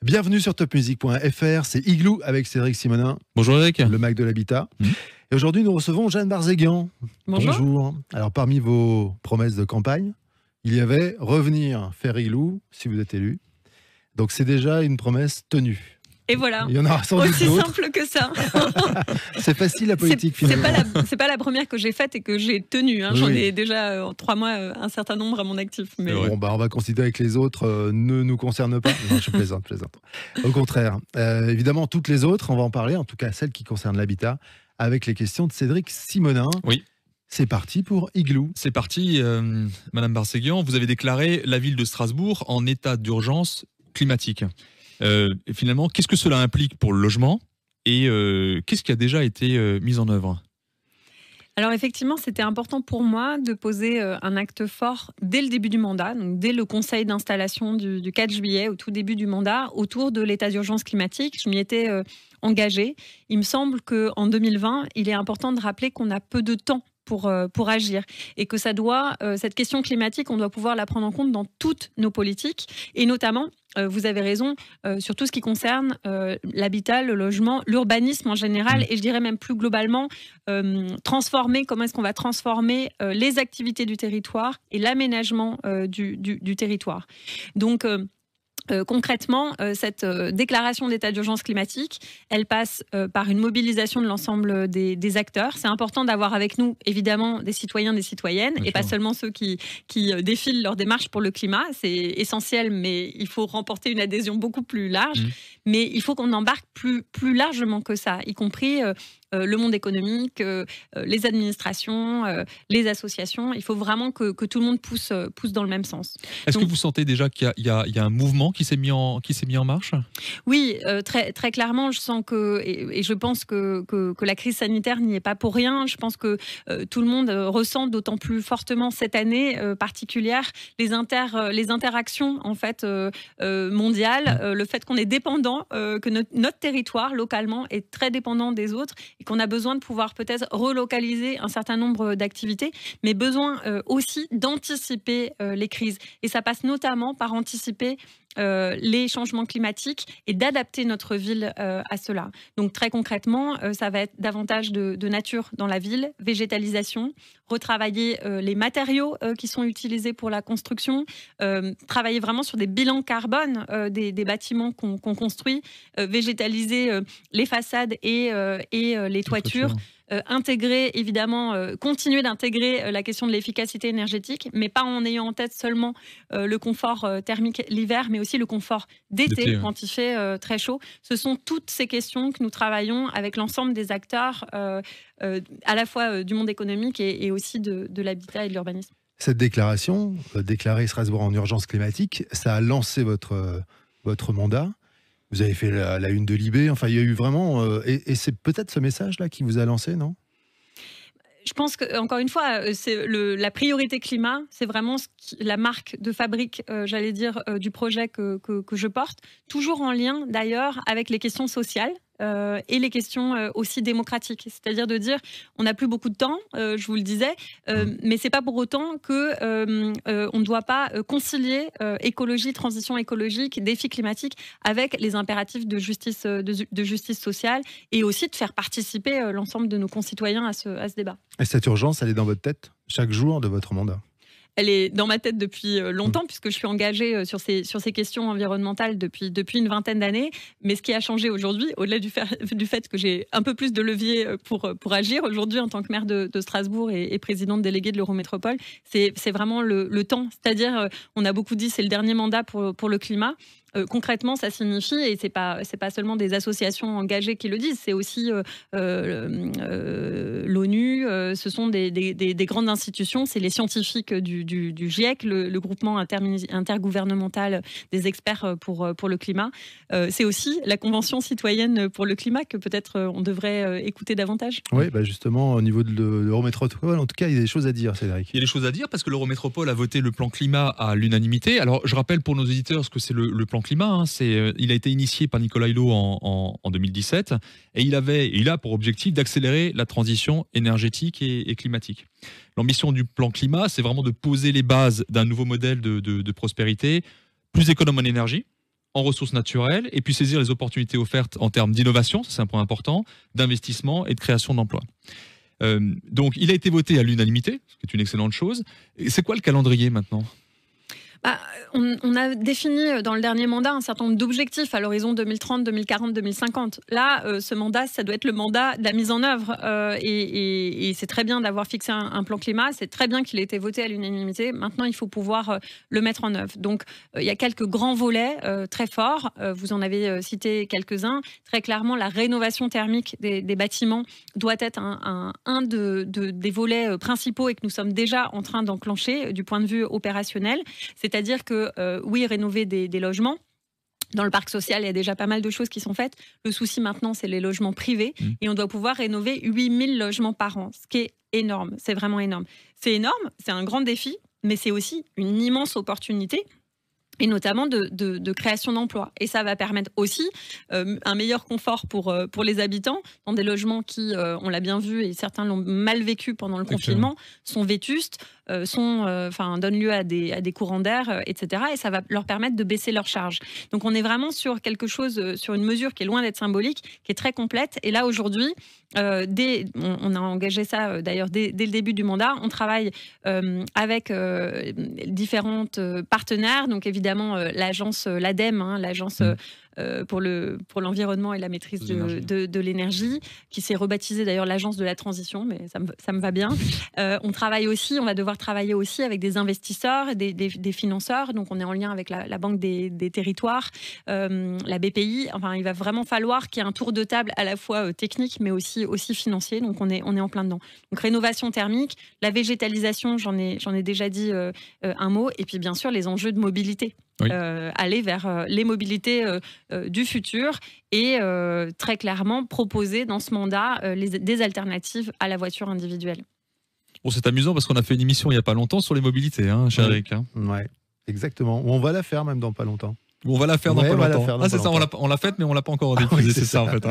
Bienvenue sur topmusic.fr, c'est Igloo avec Cédric Simonin. Bonjour Eric. Le Mac de l'Habitat. Et aujourd'hui, nous recevons Jeanne Barzéguian. Bonjour. Alors, parmi vos promesses de campagne, il y avait revenir faire Igloo si vous êtes élu. Donc, c'est déjà une promesse tenue. Et voilà. Il y en aura sans doute aussi d'autres. simple que ça. C'est facile la politique finalement. C'est pas la première que j'ai faite et que j'ai tenue. Oui, J'en oui. ai déjà en 3 mois un certain nombre à mon actif. Mais... Bon, on va considérer que les autres ne nous concernent pas. Non, je plaisante. Au contraire. Évidemment, toutes les autres, on va en parler, en tout cas celles qui concernent l'habitat, avec les questions de Cédric Simonin. Oui. C'est parti pour Igloo. C'est parti, Madame Barzéguian. Vous avez déclaré la ville de Strasbourg en état d'urgence climatique. Et finalement, qu'est-ce que cela implique pour le logement et qu'est-ce qui a déjà été mis en œuvre ? Alors effectivement, c'était important pour moi de poser un acte fort dès le début du mandat, donc dès le conseil d'installation du 4 juillet, au tout début du mandat, autour de l'état d'urgence climatique. Je m'y étais engagée. Il me semble qu'en 2020, il est important de rappeler qu'on a peu de temps pour agir et que cette question climatique, on doit pouvoir la prendre en compte dans toutes nos politiques et notamment, vous avez raison, sur tout ce qui concerne l'habitat, le logement, l'urbanisme en général et je dirais même plus globalement, comment est-ce qu'on va transformer les activités du territoire et l'aménagement du territoire. Donc, concrètement, cette déclaration d'état d'urgence climatique, elle passe par une mobilisation de l'ensemble des acteurs. C'est important d'avoir avec nous, évidemment, des citoyens, des citoyennes, Bien et sûr. pas seulement ceux qui défilent leur démarche pour le climat. C'est essentiel, mais il faut remporter une adhésion beaucoup plus large. Mais il faut qu'on embarque plus largement que ça, y compris le monde économique, les administrations, les associations. Il faut vraiment que tout le monde pousse dans le même sens. Est-ce que Donc, vous sentez déjà qu'il y a un mouvement qui s'est mis en marche ? Oui, très clairement, je sens et je pense que la crise sanitaire n'y est pas pour rien. Je pense que tout le monde ressent d'autant plus fortement cette année particulière les interactions en fait mondiales, le fait qu'on est dépendant, que notre territoire localement est très dépendant des autres et qu'on a besoin de pouvoir peut-être relocaliser un certain nombre d'activités, mais besoin aussi d'anticiper les crises. Et ça passe notamment par anticiper les changements climatiques et d'adapter notre ville à cela. Donc très concrètement, ça va être davantage de nature dans la ville, végétalisation, retravailler les matériaux qui sont utilisés pour la construction, travailler vraiment sur des bilans carbone des bâtiments qu'on construit, végétaliser les façades et les toitures. Intégrer, évidemment, continuer d'intégrer la question de l'efficacité énergétique, mais pas en ayant en tête seulement le confort thermique l'hiver, mais aussi le confort d'été quand il fait très chaud. Ce sont toutes ces questions que nous travaillons avec l'ensemble des acteurs, à la fois du monde économique et aussi de l'habitat et de l'urbanisme. Cette déclaration, déclarer Strasbourg en urgence climatique, ça a lancé votre mandat. Vous avez fait la une de Libé. Enfin, il y a eu vraiment... et c'est peut-être ce message-là qui vous a lancé, non ? Je pense que, encore une fois, la priorité climat, c'est vraiment la marque de fabrique, j'allais dire, du projet que je porte, toujours en lien d'ailleurs avec les questions sociales. Et les questions aussi démocratiques, c'est-à-dire de dire on n'a plus beaucoup de temps, je vous le disais, mais c'est pas pour autant que on ne doit pas concilier écologie, transition écologique, défis climatiques avec les impératifs de justice sociale et aussi de faire participer l'ensemble de nos concitoyens à ce débat. Et cette urgence, elle est dans votre tête chaque jour de votre mandat ? Elle est dans ma tête depuis longtemps, puisque je suis engagée sur ces questions environnementales depuis une vingtaine d'années. Mais ce qui a changé aujourd'hui, au-delà du fait que j'ai un peu plus de levier pour agir, aujourd'hui, en tant que maire de Strasbourg et présidente déléguée de l'Eurométropole, c'est vraiment le temps. C'est-à-dire, on a beaucoup dit, c'est le dernier mandat pour le climat. Concrètement, ça signifie, et c'est pas seulement des associations engagées qui le disent, c'est aussi l'ONU, ce sont des grandes institutions, c'est les scientifiques du GIEC, le groupement intergouvernemental des experts pour le climat. C'est aussi la Convention citoyenne pour le climat que peut-être on devrait écouter davantage. Oui, justement, au niveau de l'Eurométropole, en tout cas, il y a des choses à dire, Cédric. Il y a des choses à dire parce que l'Eurométropole a voté le plan climat à l'unanimité. Alors, je rappelle pour nos auditeurs ce que c'est le plan climat. Il a été initié par Nicolas Hulot en 2017 et il a pour objectif d'accélérer la transition énergétique et climatique. L'ambition du plan climat, c'est vraiment de poser les bases d'un nouveau modèle de prospérité plus économe en énergie, en ressources naturelles et puis saisir les opportunités offertes en termes d'innovation, ça c'est un point important, d'investissement et de création d'emplois. Donc il a été voté à l'unanimité, ce qui est une excellente chose. Et c'est quoi le calendrier maintenant ? On a défini dans le dernier mandat un certain nombre d'objectifs à l'horizon 2030, 2040, 2050. Là, ce mandat, ça doit être le mandat de la mise en œuvre. Et c'est très bien d'avoir fixé un plan climat. C'est très bien qu'il ait été voté à l'unanimité. Maintenant, il faut pouvoir le mettre en œuvre. Donc, il y a quelques grands volets très forts. Vous en avez cité quelques-uns. Très clairement, la rénovation thermique des bâtiments doit être un des volets principaux et que nous sommes déjà en train d'enclencher du point de vue opérationnel. C'est-à-dire que, oui, rénover des logements. Dans le parc social, il y a déjà pas mal de choses qui sont faites. Le souci maintenant, c'est les logements privés. Et on doit pouvoir rénover 8000 logements par an, ce qui est énorme. C'est vraiment énorme. C'est énorme, c'est un grand défi, mais c'est aussi une immense opportunité. Et notamment de création d'emplois. Et ça va permettre aussi un meilleur confort pour les habitants dans des logements qui, on l'a bien vu, et certains l'ont mal vécu pendant le confinement, sont vétustes, donnent lieu à des courants d'air, etc. Et ça va leur permettre de baisser leurs charges. Donc on est vraiment sur quelque chose, sur une mesure qui est loin d'être symbolique, qui est très complète. Et là, aujourd'hui, on a engagé ça d'ailleurs dès le début du mandat. On travaille avec différentes partenaires, donc évidemment l'agence l'ADEME, l'agence pour l'environnement et la maîtrise de l'énergie, qui s'est rebaptisée d'ailleurs l'agence de la transition, mais ça me va bien. On va devoir travailler aussi avec des investisseurs, des financeurs, donc on est en lien avec la Banque des territoires, la BPI. Enfin, il va vraiment falloir qu'il y ait un tour de table à la fois technique, mais aussi financier, donc on est en plein dedans. Donc rénovation thermique, la végétalisation, j'en ai déjà dit un mot, et puis bien sûr les enjeux de mobilité. Oui. Aller vers les mobilités du futur et très clairement proposer dans ce mandat des alternatives à la voiture individuelle. Bon, c'est amusant parce qu'on a fait une émission il n'y a pas longtemps sur les mobilités, cher Eric. Ouais, exactement. On va la faire même dans pas longtemps. On va la faire dans pas longtemps. C'est ça, on l'a faite mais on l'a pas encore diffusée, c'est ça en fait.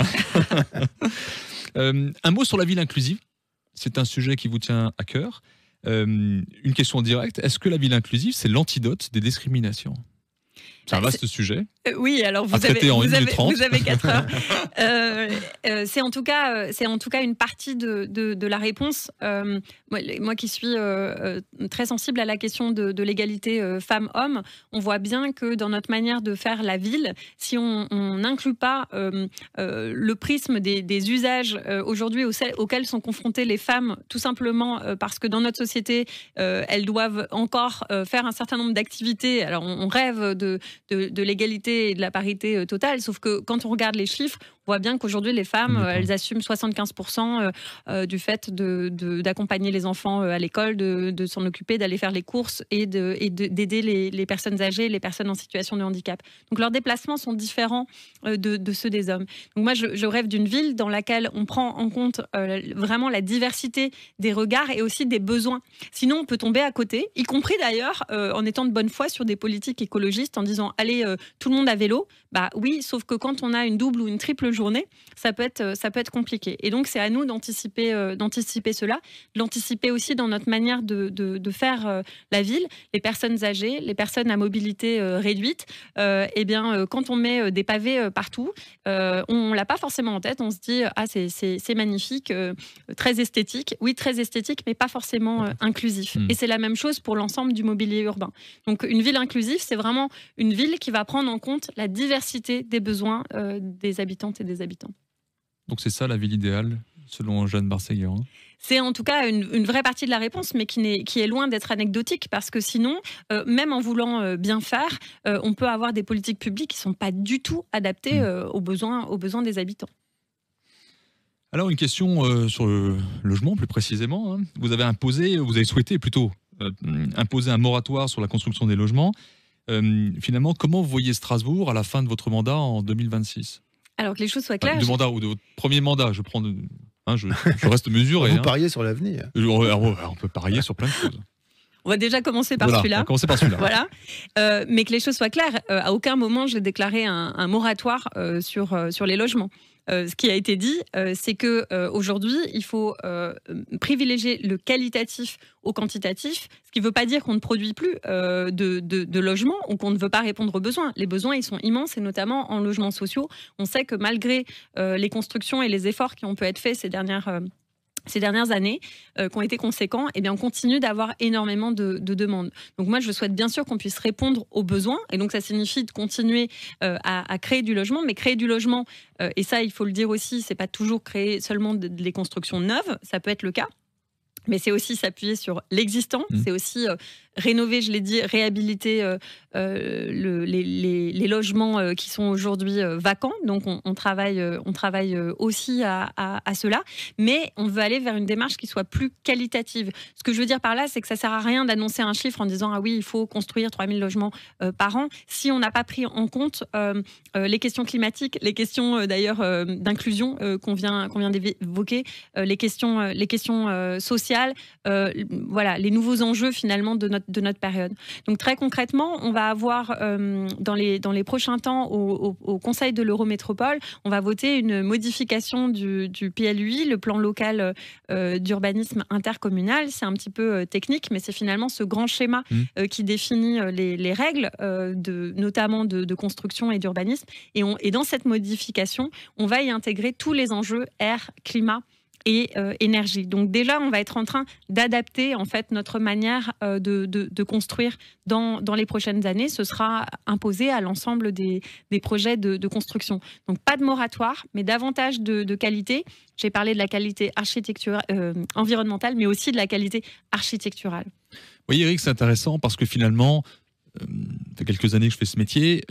Un mot sur la ville inclusive. C'est un sujet qui vous tient à cœur. Une question directe. Est-ce que la ville inclusive, c'est l'antidote des discriminations ? C'est un vaste sujet. Oui, alors vous avez 4 heures. C'est en tout cas une partie de la réponse. Moi qui suis très sensible à la question de l'égalité femmes-hommes, on voit bien que dans notre manière de faire la ville, si on n'inclut pas le prisme des usages aujourd'hui auxquels sont confrontées les femmes, tout simplement parce que dans notre société, elles doivent encore faire un certain nombre d'activités. Alors on rêve de l'égalité et de la parité totale, sauf que quand on regarde les chiffres, on voit bien qu'aujourd'hui les femmes, elles assument 75% du fait d'accompagner les enfants à l'école, de s'en occuper, d'aller faire les courses et d'aider les personnes âgées, les personnes en situation de handicap. Donc leurs déplacements sont différents de ceux des hommes. Donc moi je rêve d'une ville dans laquelle on prend en compte vraiment la diversité des regards et aussi des besoins. Sinon on peut tomber à côté, y compris d'ailleurs en étant de bonne foi sur des politiques écologistes en disant allez tout le monde à vélo. Bah oui, sauf que quand on a une double ou une triple journée, ça peut être compliqué. Et donc c'est à nous d'anticiper cela, de l'anticiper aussi dans notre manière de faire la ville. Les personnes âgées, les personnes à mobilité réduite, quand on met des pavés partout, on l'a pas forcément en tête. On se dit ah c'est magnifique, très esthétique. Oui, très esthétique, mais pas forcément inclusif. Et c'est la même chose pour l'ensemble du mobilier urbain. Donc une ville inclusive, c'est vraiment une ville qui va prendre en compte la diversité des besoins des habitantes et des habitants. Donc c'est ça la ville idéale, selon Jeanne Barseguer. C'est en tout cas une vraie partie de la réponse, mais qui est loin d'être anecdotique, parce que sinon, même en voulant bien faire, on peut avoir des politiques publiques qui ne sont pas du tout adaptées aux besoins des habitants. Alors une question sur le logement plus précisément. Vous avez souhaité plutôt imposer un moratoire sur la construction des logements. Finalement, comment vous voyez Strasbourg à la fin de votre mandat en 2026 ? Alors que les choses soient claires. De votre premier mandat, je prends. Je reste mesuré. Vous pariez sur l'avenir. On peut parier sur plein de choses. On va déjà commencer par On celui-là. va commencer par celui-là. Voilà. Mais que les choses soient claires, à aucun moment je n'ai déclaré un moratoire sur les logements. Ce qui a été dit, c'est que aujourd'hui, il faut privilégier le qualitatif au quantitatif, ce qui ne veut pas dire qu'on ne produit plus de logements ou qu'on ne veut pas répondre aux besoins. Les besoins, ils sont immenses, et notamment en logements sociaux. On sait que malgré les constructions et les efforts qui ont pu être faits ces dernières années, qui ont été conséquents, eh bien, on continue d'avoir énormément de demandes. Donc moi, je souhaite bien sûr qu'on puisse répondre aux besoins, et donc ça signifie de continuer à créer du logement, mais créer du logement, et ça, il faut le dire aussi, c'est pas toujours créer seulement des constructions neuves, ça peut être le cas, mais c'est aussi s'appuyer sur l'existant, c'est aussi rénover, je l'ai dit, réhabiliter les logements qui sont aujourd'hui vacants. Donc on travaille aussi à cela, mais on veut aller vers une démarche qui soit plus qualitative. Ce que je veux dire par là, c'est que ça sert à rien d'annoncer un chiffre en disant ah oui, il faut construire 3000 logements par an si on n'a pas pris en compte les questions climatiques, les questions d'ailleurs d'inclusion qu'on vient d'évoquer, les questions sociales, voilà, les nouveaux enjeux finalement de notre période. Donc très concrètement, on va avoir dans les prochains temps au Conseil de l'Eurométropole, on va voter une modification du PLUI, le plan local d'urbanisme intercommunal. C'est un petit peu technique, mais c'est finalement ce grand schéma qui définit les règles notamment de construction et d'urbanisme. Et dans cette modification, on va y intégrer tous les enjeux air, climat et énergie. Donc déjà, on va être en train d'adapter en fait notre manière de construire dans les prochaines années. Ce sera imposé à l'ensemble des projets de construction. Donc pas de moratoire, mais davantage de qualité. J'ai parlé de la qualité environnementale, mais aussi de la qualité architecturale. Oui, Eric, c'est intéressant parce que finalement, ça fait quelques années que je fais ce métier.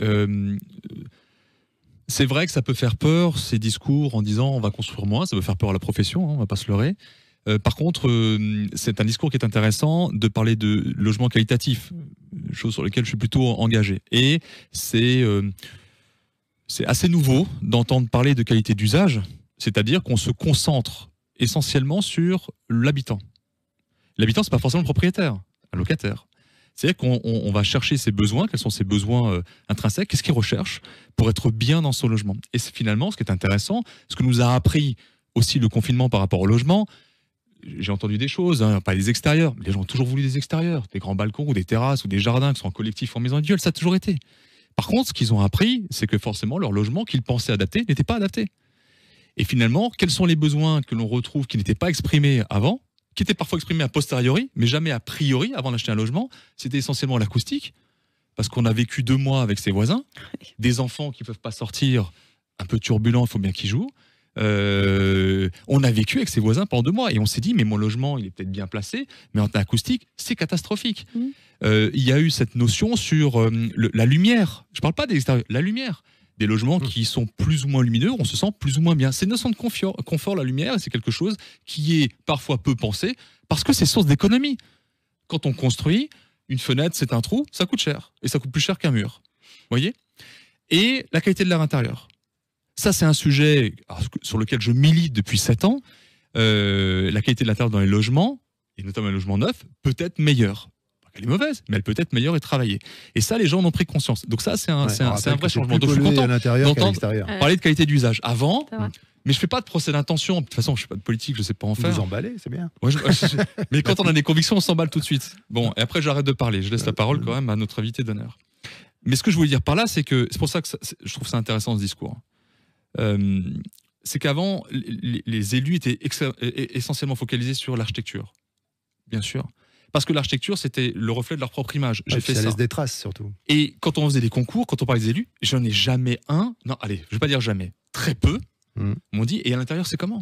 C'est vrai que ça peut faire peur, ces discours en disant on va construire moins, ça peut faire peur à la profession, on va pas se leurrer. Par contre, c'est un discours qui est intéressant de parler de logement qualitatif, chose sur laquelle je suis plutôt engagé. Et c'est assez nouveau d'entendre parler de qualité d'usage, c'est-à-dire qu'on se concentre essentiellement sur l'habitant. L'habitant, c'est pas forcément le propriétaire, un locataire. C'est-à-dire qu'on va chercher ses besoins, quels sont ses besoins intrinsèques, qu'est-ce qu'il recherche pour être bien dans son logement. Et c'est finalement, ce qui est intéressant, ce que nous a appris aussi le confinement par rapport au logement, j'ai entendu des choses, pas des extérieurs, mais les gens ont toujours voulu des extérieurs, des grands balcons ou des terrasses ou des jardins qui sont en collectif ou en maison individuelle, ça a toujours été. Par contre, ce qu'ils ont appris, c'est que forcément, leur logement qu'ils pensaient adapté n'était pas adapté. Et finalement, quels sont les besoins que l'on retrouve qui n'étaient pas exprimés avant, qui était parfois exprimé a posteriori, mais jamais a priori, avant d'acheter un logement, c'était essentiellement l'acoustique, parce qu'on a vécu 2 mois avec ses voisins, des enfants qui ne peuvent pas sortir, un peu turbulents, il faut bien qu'ils jouent. On a vécu avec ses voisins pendant 2 mois, et on s'est dit, mais mon logement, il est peut-être bien placé, mais en acoustique, c'est catastrophique. Il y a eu cette notion sur la lumière, je ne parle pas des extérieurs, la lumière. Des logements qui sont plus ou moins lumineux, on se sent plus ou moins bien. C'est une notion de confort, la lumière, et c'est quelque chose qui est parfois peu pensé, parce que c'est source d'économie. Quand on construit, une fenêtre, c'est un trou, ça coûte cher, et ça coûte plus cher qu'un mur. Vous voyez ? Et la qualité de l'air intérieur. Ça, c'est un sujet sur lequel je milite depuis 7 ans. La qualité de l'intérieur dans les logements, et notamment les logements neufs, peut être meilleure. Elle est mauvaise, mais elle peut être meilleure et travaillée. Et ça, les gens en ont pris conscience. Donc ça, c'est un vrai changement. Donc je suis content d'entendre parler de qualité d'usage. Avant, mais je fais pas de procès d'intention. De toute façon, je suis pas de politique, je sais pas en faire. Vous emballez, c'est bien. Ouais, mais quand on a des convictions, on s'emballe tout de suite. Bon, et après, j'arrête de parler. Je laisse la parole quand même à notre invité d'honneur. Mais ce que je voulais dire par là, c'est que c'est pour ça que je trouve ça intéressant, ce discours. C'est qu'avant, les élus étaient essentiellement focalisés sur l'architecture. Bien sûr. Parce que l'architecture, c'était le reflet de leur propre image. J'ai fait ça. Ça laisse des traces, surtout. Et quand on faisait des concours, quand on parlait des élus, j'en ai jamais un. Non, allez, je vais pas dire jamais. Très peu m'ont dit. Et à l'intérieur, c'est comment ?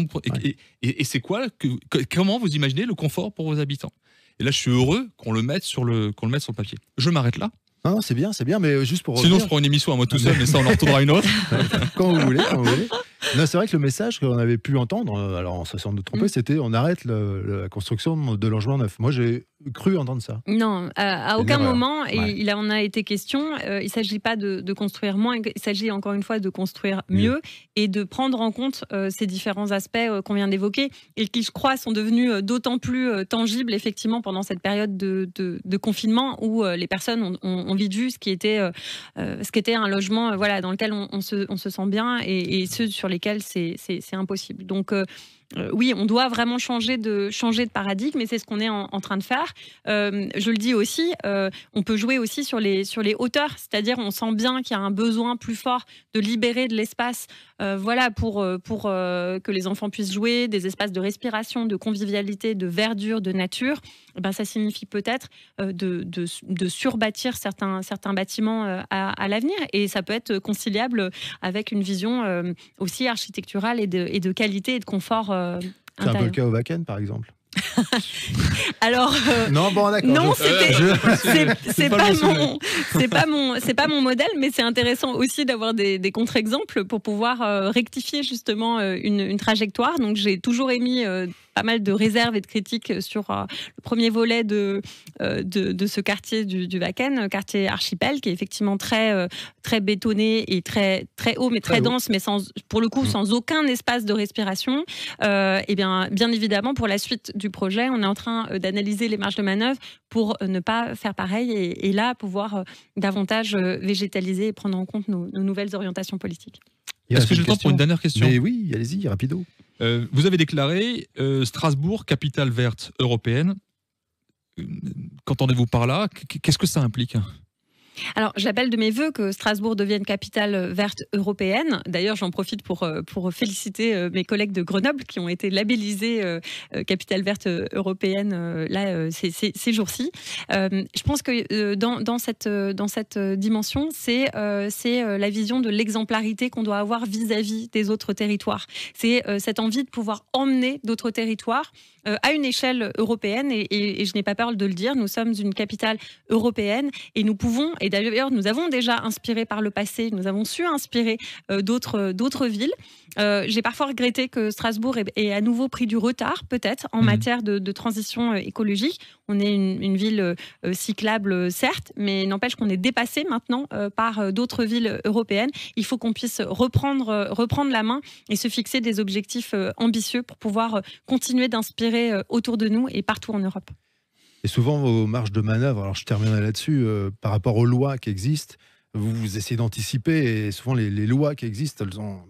Et c'est quoi comment vous imaginez le confort pour vos habitants ? Et là, je suis heureux qu'on le mette sur le papier. Je m'arrête là. Non, c'est bien, mais juste pour Sinon, je prends une émission à moi tout seul, mais ça, on en retournera une autre. Quand vous voulez. Non, c'est vrai que le message qu'on avait pu entendre, alors sans doute tromper, c'était on arrête la construction de logements neufs. Moi, j'ai cru entendre ça. Non, à C'est aucun une erreur. moment, et Ouais. il en a été question. Il ne s'agit pas de construire moins, il s'agit encore une fois de construire mieux et de prendre en compte ces différents aspects qu'on vient d'évoquer et qui, je crois, sont devenus d'autant plus tangibles, effectivement, pendant cette période de confinement où les personnes ont vécu ce qui était un logement voilà, dans lequel on se sent bien et ceux sur lesquels c'est impossible. Donc, oui, on doit vraiment changer de paradigme et c'est ce qu'on est en train de faire. Je le dis aussi, on peut jouer aussi sur les hauteurs, c'est-à-dire on sent bien qu'il y a un besoin plus fort de libérer de l'espace voilà, pour que les enfants puissent jouer, des espaces de respiration, de convivialité, de verdure, de nature. Et ben, ça signifie peut-être de surbâtir certains bâtiments à l'avenir et ça peut être conciliable avec une vision aussi architecturale et de qualité et de confort C'est un peu le cas au Wacken, par exemple. Alors, Non, bon, d'accord. non, je- c'est pas mon modèle, mais c'est intéressant aussi d'avoir des contre-exemples pour pouvoir rectifier justement une trajectoire. Donc, j'ai toujours émis pas mal de réserves et de critiques sur le premier volet de ce quartier du Wacken, quartier Archipel, qui est effectivement très bétonné et très haut, mais très dense, mais pour le coup sans aucun espace de respiration. Et bien évidemment, pour la suite du projet, on est en train d'analyser les marges de manœuvre pour ne pas faire pareil et là pouvoir davantage végétaliser et prendre en compte nos nouvelles orientations politiques. Est-ce que j'ai le temps pour une dernière question? Mais oui, allez-y, rapido. Vous avez déclaré Strasbourg, capitale verte européenne. Qu'entendez-vous par là? Qu'est-ce que ça implique? Alors, j'appelle de mes voeux que Strasbourg devienne capitale verte européenne. D'ailleurs, j'en profite pour féliciter mes collègues de Grenoble qui ont été labellisés capitale verte européenne ces jours-ci. Je pense que dans cette dimension, c'est la vision de l'exemplarité qu'on doit avoir vis-à-vis des autres territoires. C'est cette envie de pouvoir emmener d'autres territoires à une échelle européenne et je n'ai pas peur de le dire, nous sommes une capitale européenne et nous pouvons, et d'ailleurs nous avons déjà inspiré par le passé, nous avons su inspirer d'autres villes. J'ai parfois regretté que Strasbourg ait à nouveau pris du retard peut-être en matière de transition écologique. On est une ville cyclable certes, mais n'empêche qu'on est dépassé maintenant par d'autres villes européennes. Il faut qu'on puisse reprendre la main et se fixer des objectifs ambitieux pour pouvoir continuer d'inspirer autour de nous et partout en Europe. Et souvent, vos marges de manœuvre, alors je terminerai là-dessus, par rapport aux lois qui existent, vous essayez d'anticiper et souvent les lois qui existent,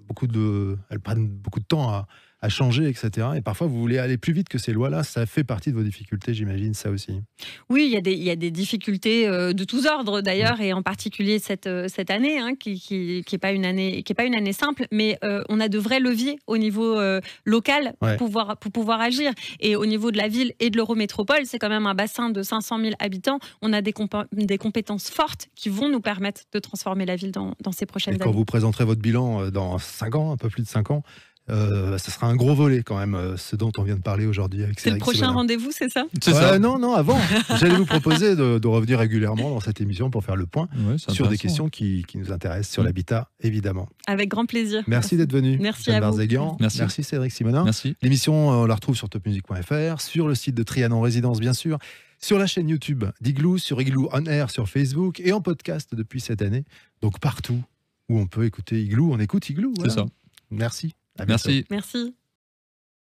elles prennent beaucoup de temps à changer, etc. Et parfois, vous voulez aller plus vite que ces lois-là. Ça fait partie de vos difficultés, j'imagine, ça aussi. Oui, il y a des difficultés de tous ordres d'ailleurs, et en particulier cette année, hein, qui est pas une année simple, mais on a de vrais leviers au niveau local pour pouvoir agir. Et au niveau de la ville et de l'Eurométropole, c'est quand même un bassin de 500 000 habitants. On a des compétences fortes qui vont nous permettre de transformer la ville dans ces prochaines années. Et quand vous présenterez votre bilan dans 5 ans, un peu plus de 5 ans, ça sera un gros volet quand même, ce dont on vient de parler aujourd'hui avec C'est le prochain rendez-vous, c'est ça? C'est ça. Non, avant. J'allais vous proposer de revenir régulièrement dans cette émission pour faire le point sur des questions qui nous intéressent, sur l'habitat, évidemment. Avec grand plaisir. Merci d'être venu. Merci à vous. Barzeghian. Merci Cédric Simonin. Merci. L'émission, on la retrouve sur topmusic.fr, sur le site de Trianon Résidence, bien sûr, sur la chaîne YouTube d'Igloo, sur Igloo On Air, sur Facebook et en podcast depuis cette année. Donc partout où on peut écouter Igloo, on écoute Igloo. Voilà. C'est ça. Merci. À bientôt. Merci. Merci.